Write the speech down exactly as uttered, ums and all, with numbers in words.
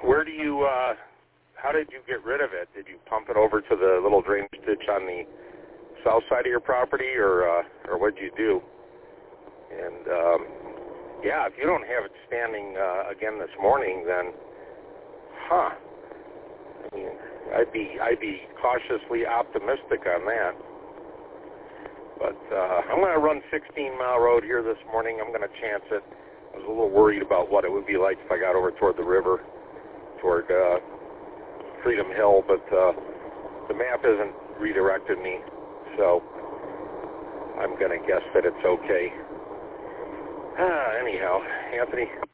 Where do you, uh, how did you get rid of it? Did you pump it over to the little drainage ditch on the south side of your property, or uh, or what did you do? And, um, yeah, if you don't have it standing uh, again this morning, then, huh, I mean, I'd be, I'd be cautiously optimistic on that. But uh, I'm going to run sixteen mile road here this morning. I'm going to chance it. I was a little worried about what it would be like if I got over toward the river, toward uh, Freedom Hill, but uh, the map isn't redirected me, so I'm going to guess that it's okay. Ah, anyhow, Anthony,